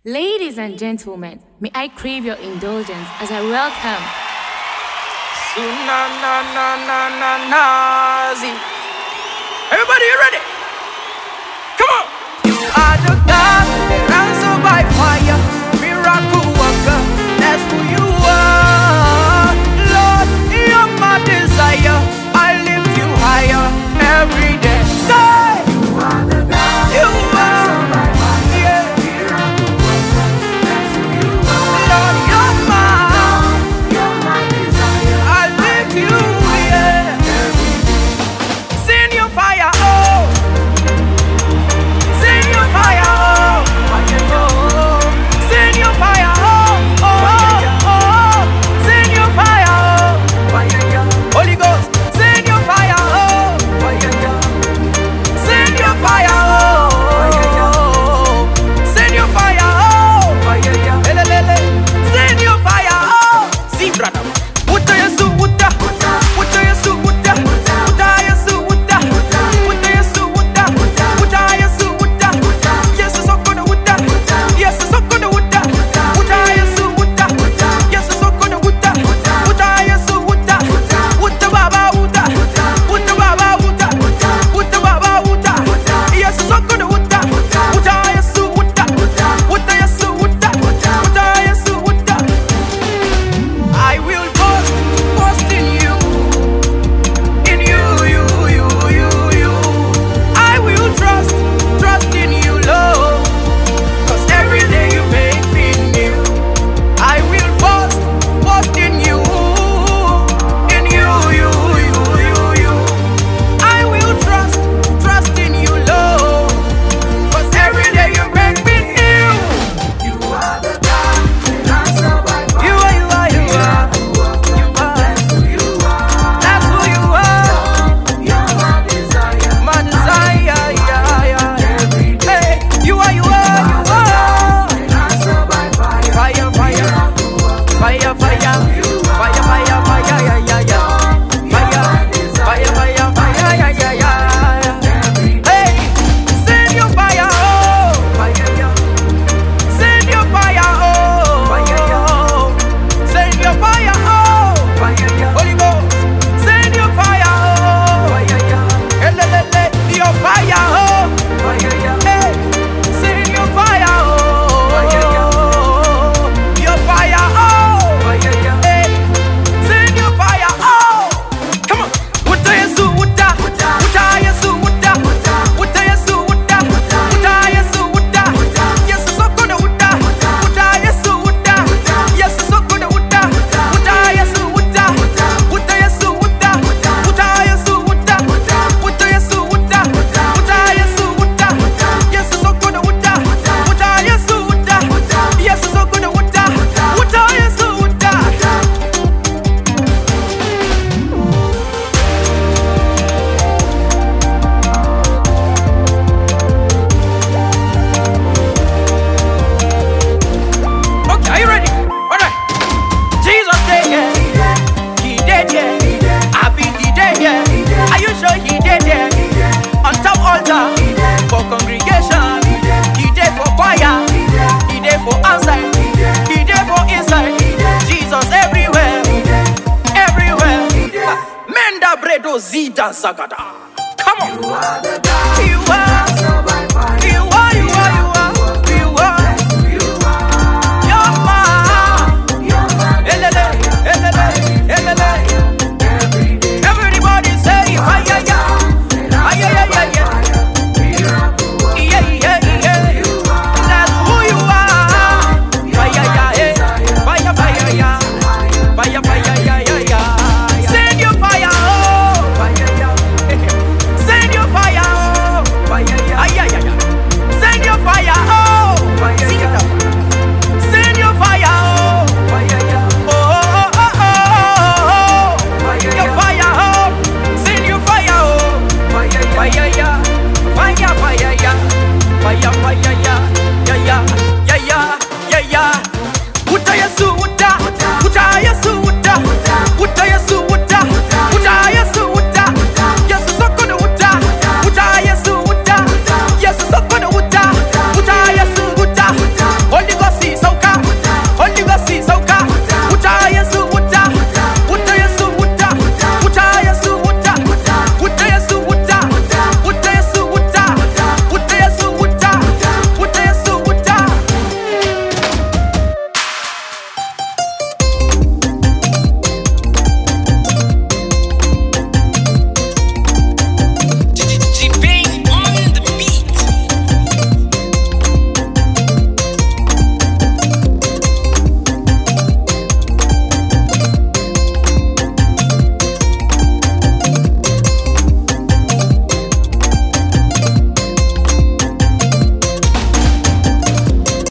Ladies and gentlemen, may I crave your indulgence as I welcome Nazi. Everybody, you ready? Come on! You are the God that answers by fire, miracle worker, that's who you are. Lord, you're my desire, I lift you higher every day. Say, you are the God that answers by fire, miracle worker, that's who you are. Lord, you're my desire, I lift you higher every day. Send your fire, oh. Send your fire, oh. Send your fire, oh. Send your fire, oh. Holy Ghost, send your fire, oh. Send your fire, oh. Send your fire, oh. Send your fire, oh. See, brother. Uta Yesu, Uta. Uta Yesu, Uta. Uta Yesu, Uta. Uta Yesu, Uta. Uta Yesu, Uta. Yesu sokona Uta. Yesu sokona Uta. Uta Yesu, Uta. Yesu sokona Uta. Uta Yesu, Uta. Uta Baba Uta. Uta Baba Uta. Uta Baba Uta. Yesu sokona Uta. Uta Yesu, Uta. Uta Yesu, Uta. Uta Yesu, Uta. I will boast in you, you. I will trust in you, Lord, 'cause every day you make me new. I will boast in you, you. I will trust in you, Lord, 'cause every day you make me new. You are the God that answers by fire. You are. That's who you are. You're my desire. My desire, yeah. Every day. Hey, you are. Fire. Fire, Hey, send your fire, oh. Send your fire, oh. Send your fire, oh. Holy Ghost, send your fire, oh. Your fire, oh. Hey, send your fire, oh. Your fire, oh. Hey, send your fire, oh. Come on. Uta Yesu, Uta. Uta Yesu, Uta. Uta Yesu, Uta. Uta Yesu, Uta. Yesu sokona Uta. Uta Yesu, Uta. Yesu sokona Uta. Uta Yesu, Uta. Uta Yesu, Uta. Uta Yesu, Uta. Uta Yesu, Uta. Uta Yesu, Uta. Yesu sokona Uta. Uta Yesu, Uta. Yesu sokona Uta. Uta Yesu, Uta. Okay, are you ready? Alright. Jesus did, yeah. He did, yeah. I been he did, yeah. Are you sure he did, yeah? On top altar, for congregation. He did for choir. He did for outside. He did for inside. Jesus everywhere. Everywhere. Menda bredo zida zagada. Come on.